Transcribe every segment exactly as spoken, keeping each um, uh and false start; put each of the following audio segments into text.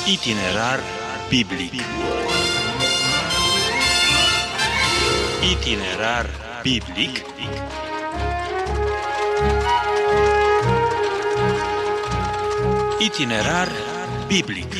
Itinerar biblic. Itinerar biblic. Itinerar biblic.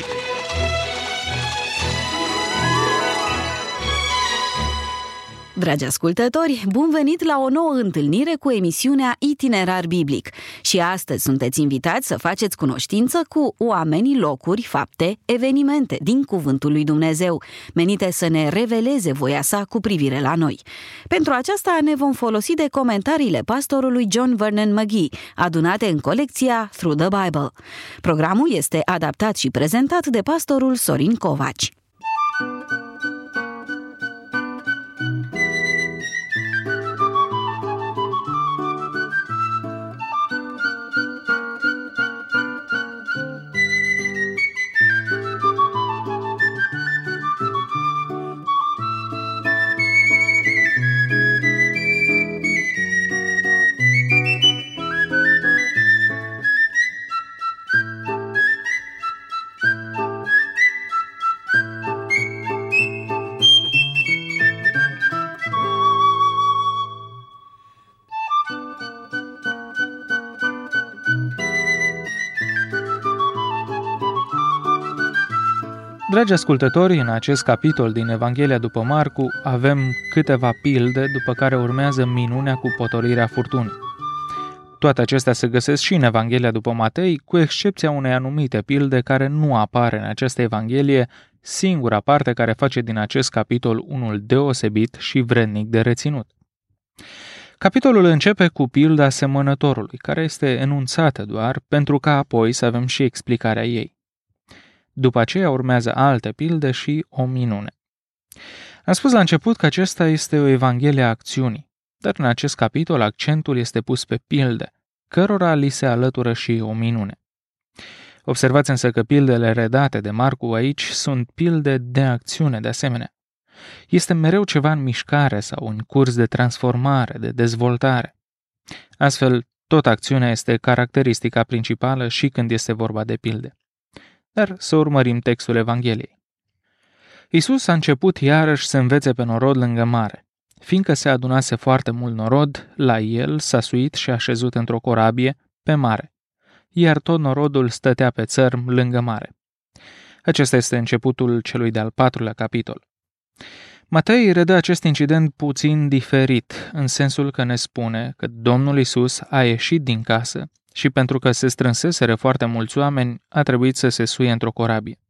Dragi ascultători, bun venit la o nouă întâlnire cu emisiunea Itinerar Biblic. Și astăzi sunteți invitați să faceți cunoștință cu oamenii, locuri, fapte, evenimente din Cuvântul lui Dumnezeu, menite să ne reveleze voia sa cu privire la noi. Pentru aceasta ne vom folosi de comentariile pastorului John Vernon McGee, adunate în colecția Through the Bible. Programul este adaptat și prezentat de pastorul Sorin Covaci. Dragi ascultători, în acest capitol din Evanghelia după Marcu avem câteva pilde, după care urmează minunea cu potolirea furtunii. Toate acestea se găsesc și în Evanghelia după Matei, cu excepția unei anumite pilde care nu apare în această Evanghelie, singura parte care face din acest capitol unul deosebit și vrednic de reținut. Capitolul începe cu pilda semănătorului, care este enunțată doar pentru ca apoi să avem și explicarea ei. După aceea urmează alte pilde și o minune. Am spus la început că acesta este o evanghelie a acțiunii, dar în acest capitol accentul este pus pe pilde, cărora li se alătură și o minune. Observați însă că pildele redate de Marcu aici sunt pilde de acțiune de asemenea. Este mereu ceva în mișcare sau în curs de transformare, de dezvoltare. Astfel, tot acțiunea este caracteristica principală și când este vorba de pilde. Dar să urmărim textul Evangheliei. Iisus a început iarăși să învețe pe norod lângă mare. Fiindcă se adunase foarte mult norod, la el s-a suit și a șezut într-o corabie pe mare, iar tot norodul stătea pe țărm lângă mare. Acesta este începutul celui de-al patrulea capitol. Matei redă acest incident puțin diferit, în sensul că ne spune că Domnul Iisus a ieșit din casă și pentru că se strânseseră foarte mulți oameni, a trebuit să se suie într-o corabie.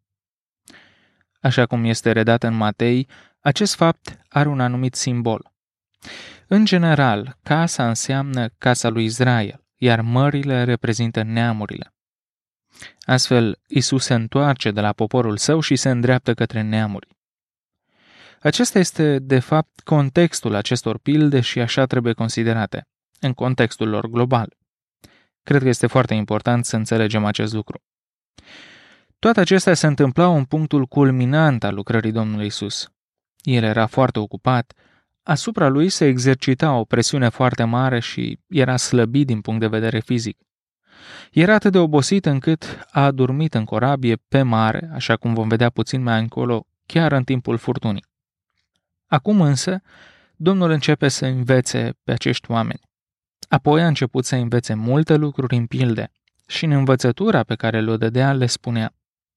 Așa cum este redat în Matei, acest fapt are un anumit simbol. În general, casa înseamnă casa lui Israel, iar mările reprezintă neamurile. Astfel, Iisus se întoarce de la poporul său și se îndreaptă către neamuri. Acesta este, de fapt, contextul acestor pilde și așa trebuie considerate, în contextul lor global. Cred că este foarte important să înțelegem acest lucru. Toate acestea se întâmplau în punctul culminant al lucrării Domnului Iisus. El era foarte ocupat, asupra lui se exercita o presiune foarte mare și era slăbit din punct de vedere fizic. Era atât de obosit încât a adormit în corabie pe mare, așa cum vom vedea puțin mai încolo, chiar în timpul furtunii. Acum însă, Domnul începe să învețe pe acești oameni. Apoi a început să învețe multe lucruri în pilde și în învățătura pe care le-o dădea le spunea.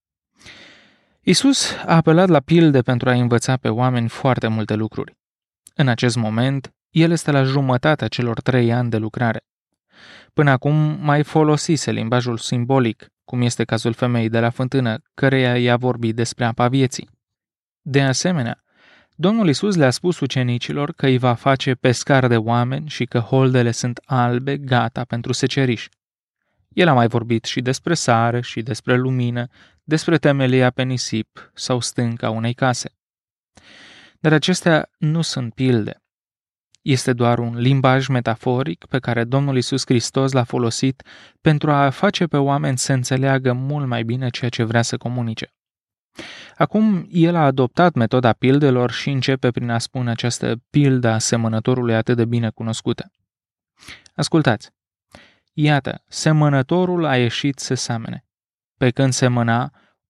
Iisus a apelat la pilde pentru a învăța pe oameni foarte multe lucruri. În acest moment, el este la jumătatea celor trei ani de lucrare. Până acum mai folosise limbajul simbolic, cum este cazul femeii de la fântână, căreia i-a vorbit despre apa vieții. De asemenea, Domnul Iisus le-a spus ucenicilor că îi va face pescar de oameni și că holdele sunt albe, gata pentru seceriș. El a mai vorbit și despre sare și despre lumină, despre temelia pe nisip sau stânca unei case. Dar acestea nu sunt pilde. Este doar un limbaj metaforic pe care Domnul Iisus Hristos l-a folosit pentru a face pe oameni să înțeleagă mult mai bine ceea ce vrea să comunice. Acum, el a adoptat metoda pildelor și începe prin a spune această pildă a semănătorului atât de bine cunoscută. Ascultați! Iată, semănătorul a ieșit să semene. Pe când semăna,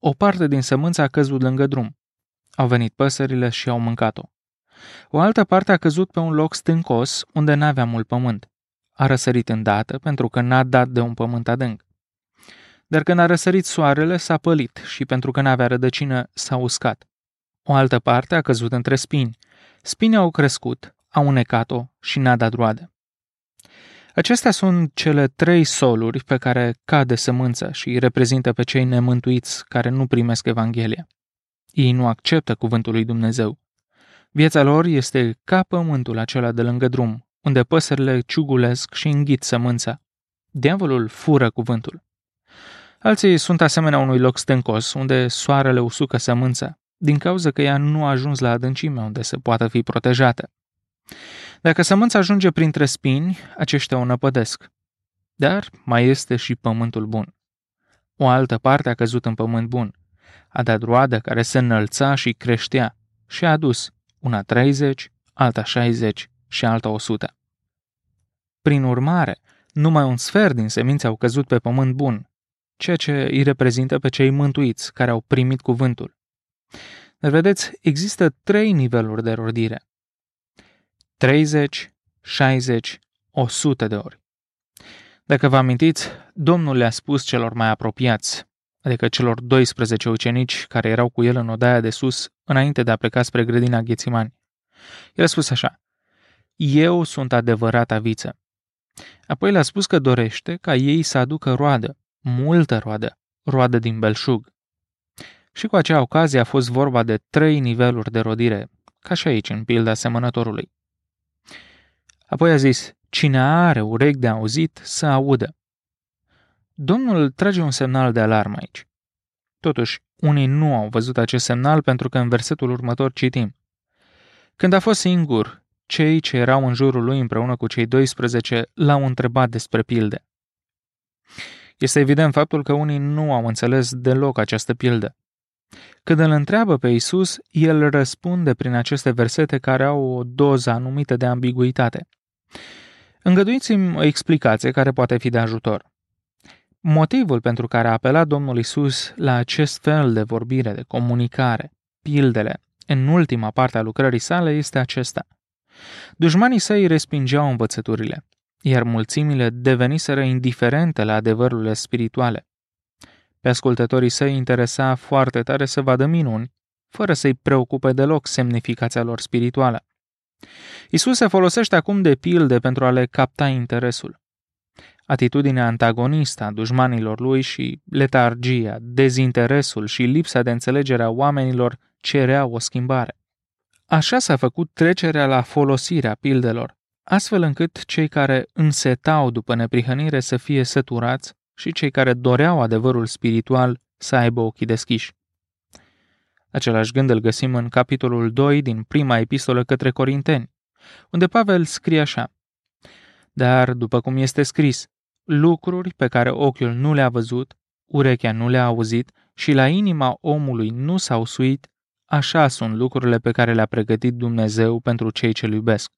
o parte din sămânță a căzut lângă drum. Au venit păsările și au mâncat-o. O altă parte a căzut pe un loc stâncos, unde n-avea mult pământ. A răsărit îndată, pentru că n-a dat de un pământ adânc. Dar când a răsărit soarele, s-a pălit și pentru că n-avea rădăcină, s-a uscat. O altă parte a căzut între spini. Spinii au crescut, au unecat-o și n-a dat roade. Acestea sunt cele trei soluri pe care cade sămânța și îi reprezintă pe cei nemântuiți care nu primesc Evanghelia. Ei nu acceptă cuvântul lui Dumnezeu. Viața lor este ca pământul acela de lângă drum, unde păsările ciugulesc și înghit sămânța. Diavolul fură cuvântul. Alții sunt asemenea unui loc stâncos, unde soarele usucă sămânța, din cauza că ea nu a ajuns la adâncime unde se poate fi protejată. Dacă sămânța ajunge printre spini, aceștia o năpădesc. Dar mai este și pământul bun. O altă parte a căzut în pământ bun. A dat roadă care se înălța și creștea și a adus una treizeci, alta șaizeci și alta o sută. Prin urmare, numai un sfert din semințe au căzut pe pământ bun, ceea ce îi reprezintă pe cei mântuiți care au primit cuvântul. Dar vedeți, există trei niveluri de rodire. treizeci, șaizeci, o sută de ori. Dacă vă amintiți, Domnul le-a spus celor mai apropiați, adică celor doisprezece ucenici care erau cu el în odaia de sus, înainte de a pleca spre grădina Ghețimani. El a spus așa: Eu sunt adevărata viță. Apoi le-a spus că dorește ca ei să aducă roadă, multă roadă, roadă din belșug. Și cu acea ocazie a fost vorba de trei niveluri de rodire, ca și aici, în pilda semănătorului. Apoi a zis: Cine are urechi de auzit, să audă. Domnul trage un semnal de alarmă aici. Totuși, unii nu au văzut acest semnal pentru că în versetul următor citim: Când a fost singur, cei ce erau în jurul lui împreună cu cei doisprezece l-au întrebat despre pilde. Este evident faptul că unii nu au înțeles deloc această pildă. Când îl întreabă pe Iisus, el răspunde prin aceste versete care au o doză anumită de ambiguitate. Îngăduiți-mi o explicație care poate fi de ajutor. Motivul pentru care a apelat Domnul Iisus la acest fel de vorbire, de comunicare, pildele, în ultima parte a lucrării sale este acesta. Dușmanii săi respingeau învățăturile, iar mulțimile deveniseră indiferente la adevărurile spirituale. Pe ascultătorii săi interesa foarte tare să vadă minuni, fără să-i preocupe deloc semnificația lor spirituală. Iisus se folosește acum de pilde pentru a le capta interesul. Atitudinea antagonistă a dușmanilor lui și letargia, dezinteresul și lipsa de înțelegere a oamenilor cereau o schimbare. Așa s-a făcut trecerea la folosirea pildelor, astfel încât cei care însetau după neprihănire să fie săturați și cei care doreau adevărul spiritual să aibă ochii deschiși. Același gând îl găsim în capitolul doi din prima epistolă către Corinteni, unde Pavel scrie așa: Dar, după cum este scris, lucruri pe care ochiul nu le-a văzut, urechea nu le-a auzit și la inima omului nu s-au suit, așa sunt lucrurile pe care le-a pregătit Dumnezeu pentru cei ce-L iubesc.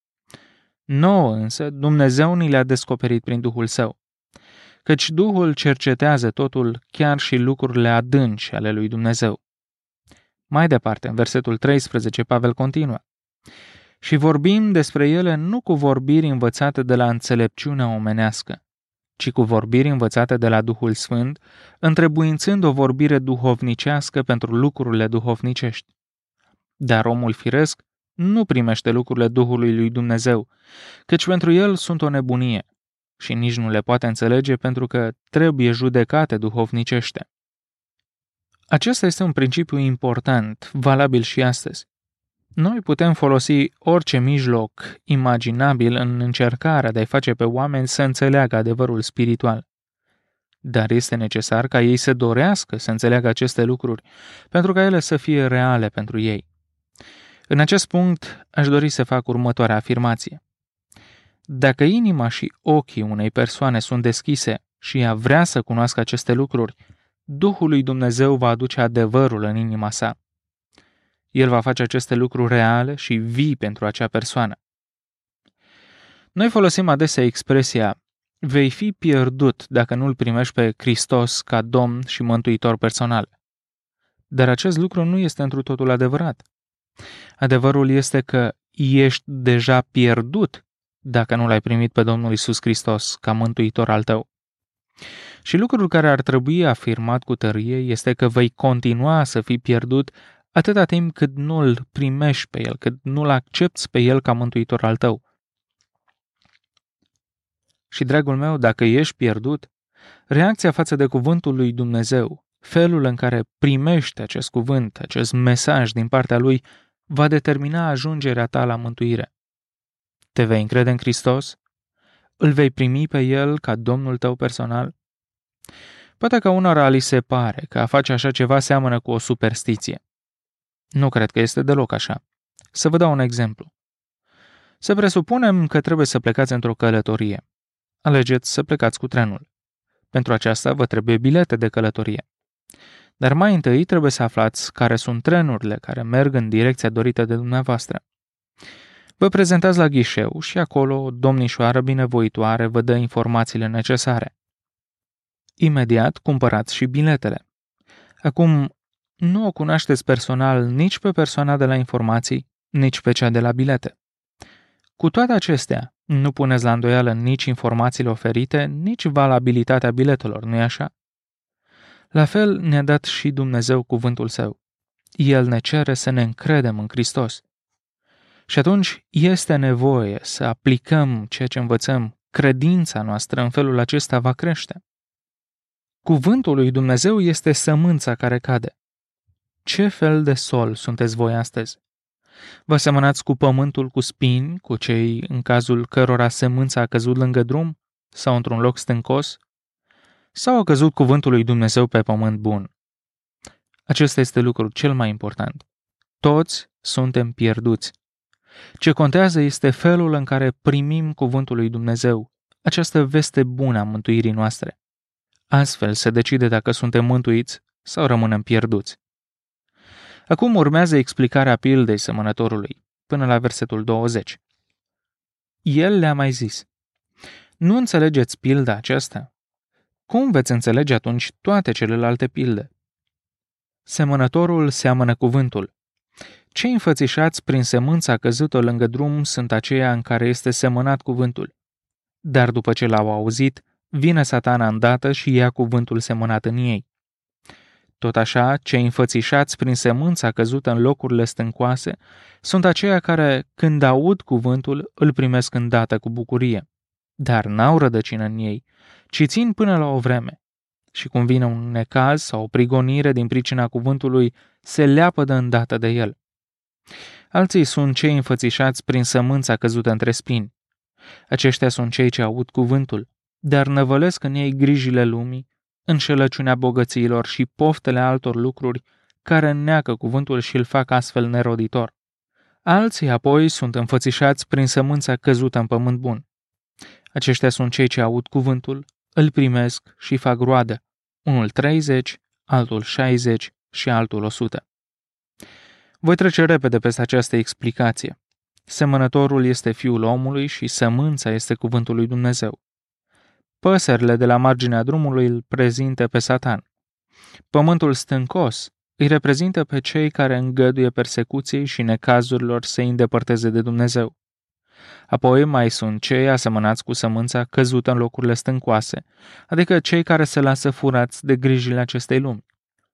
Nouă însă, Dumnezeu ni le-a descoperit prin Duhul Său, căci Duhul cercetează totul, chiar și lucrurile adânci ale lui Dumnezeu. Mai departe, în versetul treisprezece, Pavel continuă: Și vorbim despre ele nu cu vorbiri învățate de la înțelepciunea omenească, ci cu vorbiri învățate de la Duhul Sfânt, întrebuințând o vorbire duhovnicească pentru lucrurile duhovnicești. Dar omul firesc nu primește lucrurile Duhului lui Dumnezeu, căci pentru el sunt o nebunie și nici nu le poate înțelege pentru că trebuie judecate duhovnicește. Acesta este un principiu important, valabil și astăzi. Noi putem folosi orice mijloc imaginabil în încercarea de a-i face pe oameni să înțeleagă adevărul spiritual. Dar este necesar ca ei să dorească să înțeleagă aceste lucruri, pentru ca ele să fie reale pentru ei. În acest punct, aș dori să fac următoarea afirmație. Dacă inima și ochii unei persoane sunt deschise și ea vrea să cunoască aceste lucruri, Duhul lui Dumnezeu va aduce adevărul în inima sa. El va face aceste lucruri reale și vii pentru acea persoană. Noi folosim adesea expresia vei fi pierdut dacă nu-L primești pe Hristos ca Domn și Mântuitor personal. dar acest lucru nu este întru totul adevărat. Adevărul este că ești deja pierdut dacă nu l-ai primit pe Domnul Iisus Hristos ca mântuitor al tău. Și lucrul care ar trebui afirmat cu tărie este că vei continua să fii pierdut atâta timp cât nu-L primești pe El, cât nu-L accepți pe El ca mântuitor al tău. Și, dragul meu, dacă ești pierdut, reacția față de cuvântul lui Dumnezeu, felul în care primești acest cuvânt, acest mesaj din partea Lui, va determina ajungerea ta la mântuire. Te vei încrede în Hristos? Îl vei primi pe El ca Domnul tău personal? Poate că unora li se pare că a face așa ceva seamănă cu o superstiție. Nu cred că este deloc așa. Să vă dau un exemplu. Să presupunem că trebuie să plecați într-o călătorie. Alegeți să plecați cu trenul. Pentru aceasta vă trebuie bilete de călătorie. Dar mai întâi trebuie să aflați care sunt trenurile care merg în direcția dorită de dumneavoastră. Vă prezentați la ghișeu și acolo o domnișoară binevoitoare vă dă informațiile necesare. Imediat cumpărați și biletele. Acum, nu o cunoașteți personal nici pe persoana de la informații, nici pe cea de la bilete. Cu toate acestea, nu puneți la îndoială nici informațiile oferite, nici valabilitatea biletelor, nu-i așa? La fel ne-a dat și Dumnezeu cuvântul Său. El ne cere să ne încredem în Hristos. Și atunci este nevoie să aplicăm ceea ce învățăm. Credința noastră în felul acesta va crește. Cuvântul lui Dumnezeu este sămânța care cade. Ce fel de sol sunteți voi astăzi? Vă semănați cu pământul cu spini, cu cei în cazul cărora sămânța a căzut lângă drum sau într-un loc stâncos? Sau a căzut cuvântul lui Dumnezeu pe pământ bun? Acesta este lucrul cel mai important. Toți suntem pierduți. Ce contează este felul în care primim cuvântul lui Dumnezeu, această veste bună a mântuirii noastre. Astfel se decide dacă suntem mântuiți sau rămânem pierduți. Acum urmează explicarea pildei semănătorului, până la versetul douăzeci. El le-a mai zis: nu înțelegeți pilda aceasta? Cum veți înțelege atunci toate celelalte pilde? Semănătorul seamănă cuvântul. Cei înfățișați prin sămânța căzută lângă drum sunt aceia în care este semănat cuvântul. Dar după ce l-au auzit, vine Satana îndată și ia cuvântul semănat în ei. Tot așa, cei înfățișați prin sămânța căzută în locurile stâncoase sunt aceia care, când aud cuvântul, îl primesc îndată cu bucurie. Dar n-au rădăcină în ei, ci țin până la o vreme. Și cum vine un necaz sau o prigonire din pricina cuvântului, se leapă de îndată de el. Alții sunt cei înfățișați prin sămânța căzută între spini. Aceștia sunt cei ce aud cuvântul, dar năvălesc în ei grijile lumii, înșelăciunea bogățiilor și poftele altor lucruri care înneacă cuvântul și îl fac astfel neroditor. Alții apoi sunt înfățișați prin sămânța căzută în pământ bun. Aceștia sunt cei ce aud cuvântul, îl primesc și fac roadă, unul treizeci, altul șaizeci și altul o sută. Voi trece repede peste această explicație. Semănătorul este Fiul omului și sămânța este cuvântul lui Dumnezeu. Păsările de la marginea drumului îl prezintă pe Satan. Pământul stâncos îi reprezintă pe cei care îngăduie persecuției și necazurilor să îi îndepărteze de Dumnezeu. Apoi mai sunt cei asemănați cu sămânța căzută în locurile stâncoase, adică cei care se lasă furați de grijile acestei lumi.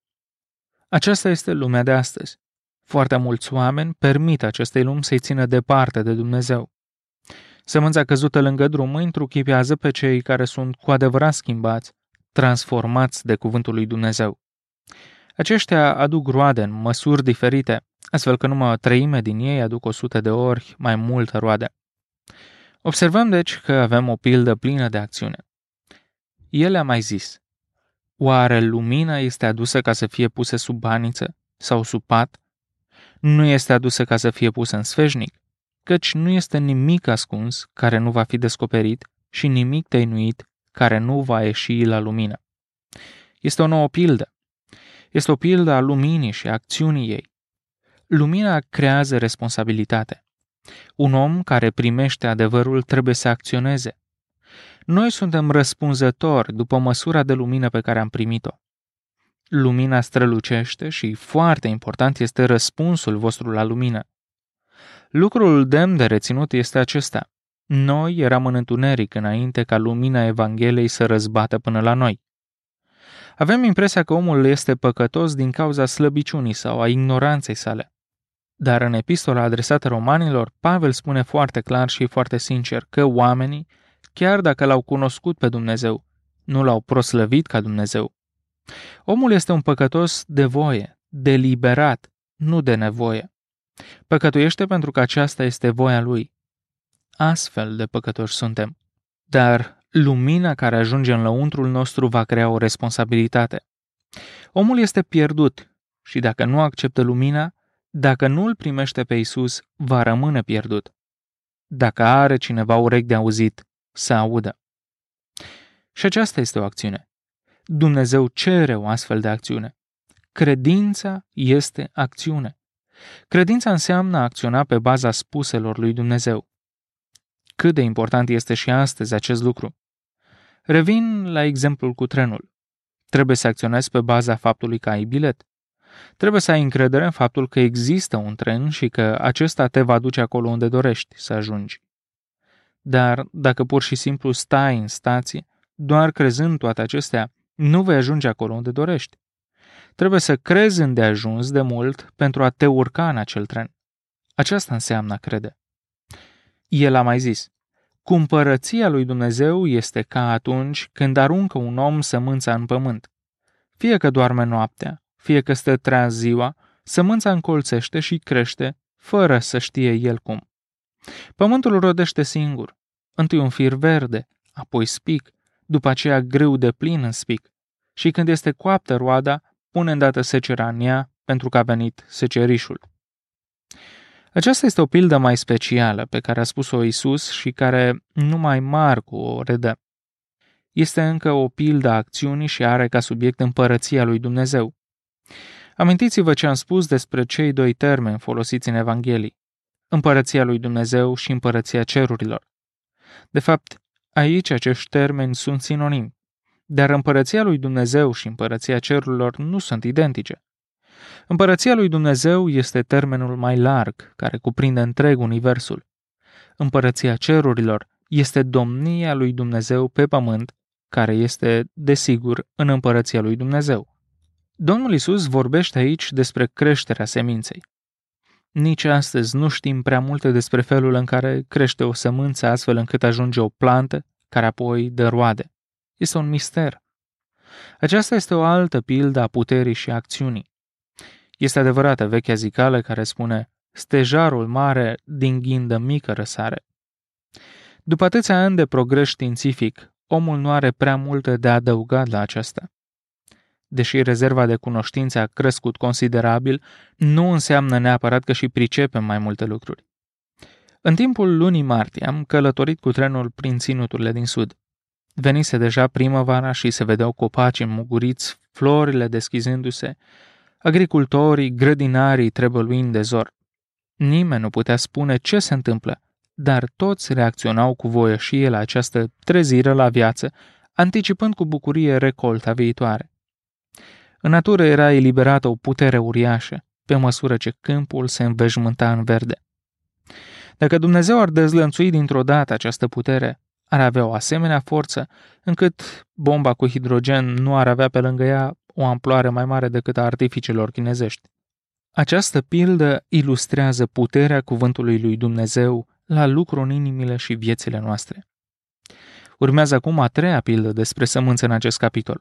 Aceasta este lumea de astăzi. Foarte mulți oameni permit acestei lumi să-i țină departe de Dumnezeu. Sămânța căzută lângă drum îi întruchipează pe cei care sunt cu adevărat schimbați, transformați de cuvântul lui Dumnezeu. Aceștia aduc roade în măsuri diferite, astfel că numai o treime din ei aduc o sută de ori mai multă roade. Observăm deci că avem o pildă plină de acțiune. El a mai zis: oare lumina este adusă ca să fie pusă sub baniță sau sub pat? Nu este adusă ca să fie pusă în sfeșnic, căci nu este nimic ascuns care nu va fi descoperit și nimic tăinuit care nu va ieși la lumină. Este o nouă pildă. Este o pildă a luminii și a acțiunii ei. Lumina creează responsabilitate. Un om care primește adevărul trebuie să acționeze. Noi suntem răspunzători după măsura de lumină pe care am primit-o. Lumina strălucește și, foarte important, este răspunsul vostru la lumină. Lucrul demn de reținut este acesta. Noi eram în întuneric înainte ca lumina Evangheliei să răzbată până la noi. Avem impresia că omul este păcătos din cauza slăbiciunii sau a ignoranței sale. Dar în epistola adresată romanilor, Pavel spune foarte clar și foarte sincer că oamenii, chiar dacă l-au cunoscut pe Dumnezeu, nu l-au proslăvit ca Dumnezeu. Omul este un păcătos de voie, deliberat, nu de nevoie. Păcătuiește pentru că aceasta este voia lui. Astfel de păcătoși suntem. Dar lumina care ajunge în lăuntrul nostru va crea o responsabilitate. Omul este pierdut și dacă nu acceptă lumina, dacă nu îl primește pe Iisus, va rămâne pierdut. Dacă are cineva urechi de auzit, să audă. Și aceasta este o acțiune. Dumnezeu cere o astfel de acțiune. Credința este acțiune. Credința înseamnă a acționa pe baza spuselor lui Dumnezeu. Cât de important este și astăzi acest lucru. Revin la exemplul cu trenul. Trebuie să acționezi pe baza faptului că ai bilet. Trebuie să ai încredere în faptul că există un tren și că acesta te va duce acolo unde dorești să ajungi. Dar dacă pur și simplu stai în stație, doar crezând toate acestea, nu vei ajunge acolo unde dorești. Trebuie să crezi îndeajuns de mult pentru a te urca în acel tren. Aceasta înseamnă a crede. El a mai zis, cu împărăția lui Dumnezeu este ca atunci când aruncă un om sămânța în pământ. Fie că doarme noaptea, fie că stă treaz ziua, sămânța încolțește și crește, fără să știe el cum. Pământul rodește singur, întâi un fir verde, apoi spic, după aceea grâu de plin în spic. Și când este coaptă roada, pune îndată secerea în ea, pentru că a venit secerișul. Aceasta este o pildă mai specială pe care a spus-o Iisus și care numai Marcu o redă. Este încă o pildă a acțiunii și are ca subiect împărăția lui Dumnezeu. Amintiți-vă ce am spus despre cei doi termeni folosiți în Evanghelii, împărăția lui Dumnezeu și împărăția cerurilor. De fapt, aici acești termeni sunt sinonimi, dar împărăția lui Dumnezeu și împărăția cerurilor nu sunt identice. Împărăția lui Dumnezeu este termenul mai larg, care cuprinde întreg universul. Împărăția cerurilor este domnia lui Dumnezeu pe pământ, care este, desigur, în împărăția lui Dumnezeu. Domnul Iisus vorbește aici despre creșterea seminței. Nici astăzi nu știm prea multe despre felul în care crește o sămânță astfel încât ajunge o plantă, care apoi dă roade. Este un mister. Aceasta este o altă pildă a puterii și acțiunii. Este adevărată vechea zicală care spune, stejarul mare din ghindă mică răsare. După atâția ani de progres științific, omul nu are prea multe de adăugat la aceasta. Deși rezerva de cunoștințe a crescut considerabil, nu înseamnă neapărat că și pricepem mai multe lucruri. În timpul lunii martie am călătorit cu trenul prin ținuturile din sud. Venise deja primăvara și se vedeau copaci înmuguriți, florile deschizându-se, agricultorii, grădinarii trebăluind de zor. Nimeni nu putea spune ce se întâmplă, dar toți reacționau cu voieșie la această trezire la viață, anticipând cu bucurie recolta viitoare. În natură era eliberată o putere uriașă, pe măsură ce câmpul se înveșmânta în verde. Dacă Dumnezeu ar dezlănțui dintr-o dată această putere, ar avea o asemenea forță, încât bomba cu hidrogen nu ar avea pe lângă ea o amploare mai mare decât a artificiilor chinezești. Această pildă ilustrează puterea cuvântului lui Dumnezeu la lucru în inimile și viețile noastre. Urmează acum a treia pildă despre sămânță în acest capitol.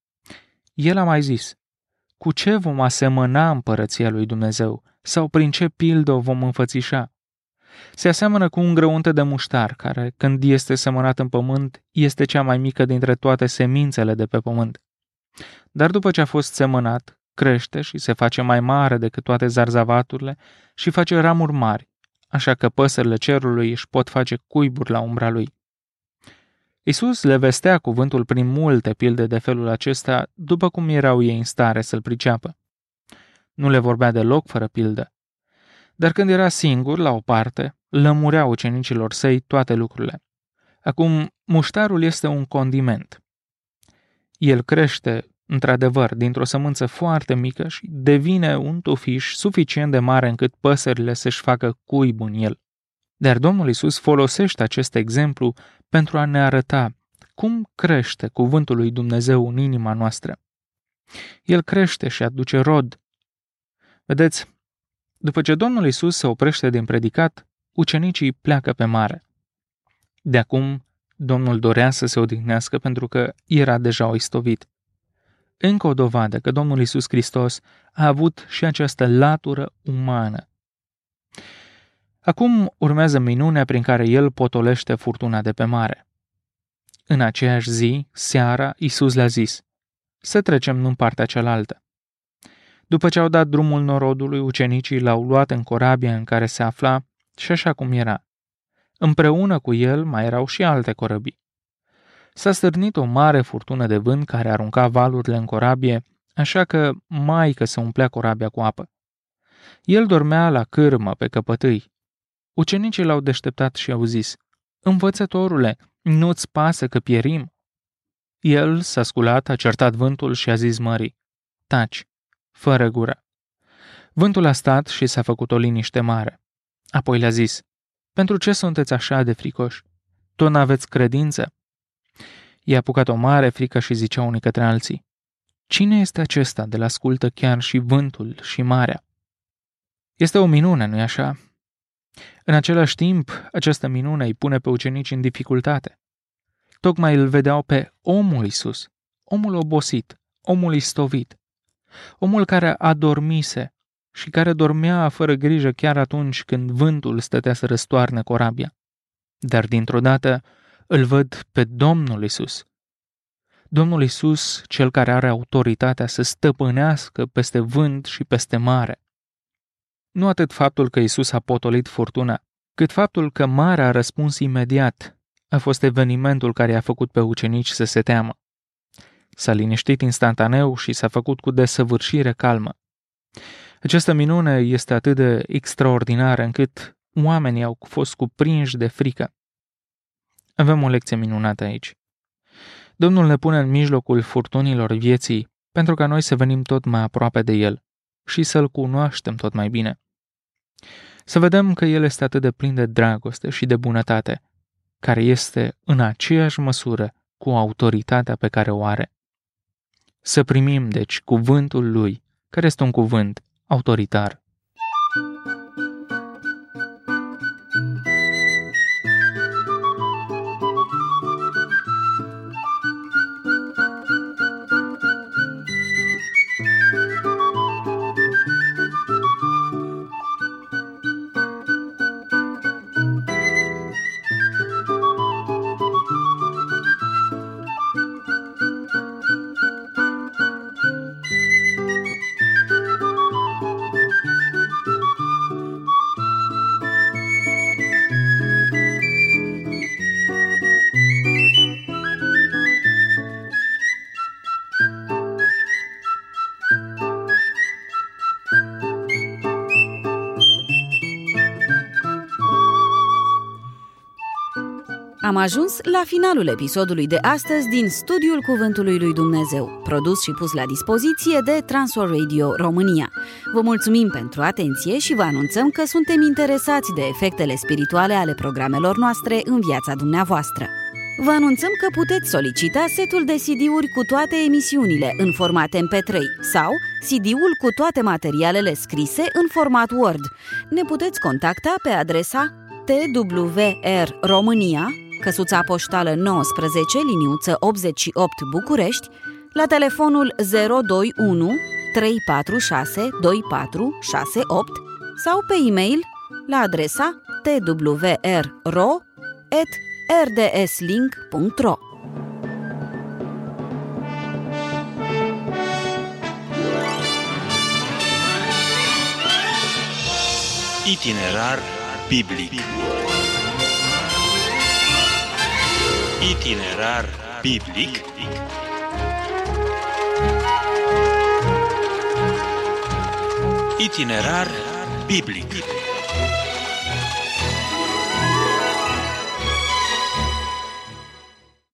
El a mai zis, cu ce vom asemăna împărăția lui Dumnezeu sau prin ce pildă o vom înfățișa? Se aseamănă cu un grăunte de muștar, care, când este semănat în pământ, este cea mai mică dintre toate semințele de pe pământ. Dar după ce a fost semănat, crește și se face mai mare decât toate zarzavaturile și face ramuri mari, așa că păsările cerului își pot face cuiburi la umbra lui. Iisus le vestea cuvântul prin multe pilde de felul acesta, după cum erau ei în stare să-l priceapă. Nu le vorbea deloc fără pildă. Dar când era singur, la o parte, lămurea ucenicilor săi toate lucrurile. Acum, muștarul este un condiment. El crește într-adevăr, dintr-o sămânță foarte mică și devine un tufiș suficient de mare încât păsările să-și facă cuib în el. Dar Domnul Iisus folosește acest exemplu pentru a ne arăta cum crește cuvântul lui Dumnezeu în inima noastră. El crește și aduce rod. Vedeți, după ce Domnul Iisus se oprește din predicat, ucenicii pleacă pe mare. De acum, Domnul dorea să se odihnească pentru că era deja istovit. Încă o dovadă că Domnul Iisus Hristos a avut și această latură umană. Acum urmează minunea prin care El potolește furtuna de pe mare. În aceeași zi, seara, Iisus le-a zis: să trecem în partea cealaltă. După ce au dat drumul norodului, ucenicii l-au luat în corabia în care se afla și așa cum era. Împreună cu el mai erau și alte corăbii. S-a stârnit o mare furtună de vânt care arunca valurile în corabie, așa că mai că se umplea corabia cu apă. El dormea la cârmă pe căpătâi. Ucenicii l-au deșteptat și au zis: învățătorule, nu-ți pasă că pierim? El s-a sculat, a certat vântul și a zis mării: taci, fără gură. Vântul a stat și s-a făcut o liniște mare. Apoi le-a zis: pentru ce sunteți așa de fricoși? Tot n-aveți credință? I-a apucat o mare frică și zicea unii către alții: cine este acesta de-l ascultă chiar și vântul și marea? Este o minune, nu-i așa? În același timp, această minune îi pune pe ucenici în dificultate. Tocmai îl vedeau pe omul Iisus, omul obosit, omul istovit, omul care adormise și care dormea fără grijă chiar atunci când vântul stătea să răstoarne corabia. Dar dintr-o dată îl văd pe Domnul Iisus. Domnul Iisus, cel care are autoritatea să stăpânească peste vânt și peste mare. Nu atât faptul că Iisus a potolit furtuna, cât faptul că marea a răspuns imediat a fost evenimentul care i-a făcut pe ucenici să se teamă. S-a liniștit instantaneu și s-a făcut cu desăvârșire calmă. Această minune este atât de extraordinară încât oamenii au fost cuprinși de frică. Avem o lecție minunată aici. Domnul ne pune în mijlocul furtunilor vieții pentru ca noi să venim tot mai aproape de El și să-L cunoaștem tot mai bine. Să vedem că El este atât de plin de dragoste și de bunătate, care este în aceeași măsură cu autoritatea pe care o are. Să primim, deci, cuvântul Lui, care este un cuvânt autoritar. Am ajuns la finalul episodului de astăzi din Studiul Cuvântului lui Dumnezeu, produs și pus la dispoziție de Transworld Radio România. Vă mulțumim pentru atenție și vă anunțăm că suntem interesați de efectele spirituale ale programelor noastre în viața dumneavoastră. Vă anunțăm că puteți solicita setul de C D-uri cu toate emisiunile în format M P trei sau C D-ul cu toate materialele scrise în format Word. Ne puteți contacta pe adresa T W R România, căsuța poștală nouăsprezece, liniuță optzeci și opt București, la telefonul zero doi unu trei patru șase doi patru șase opt sau pe e-mail la adresa t w r r o at r d s link punct r o. Itinerar biblic. Itinerar biblic. Itinerar biblic.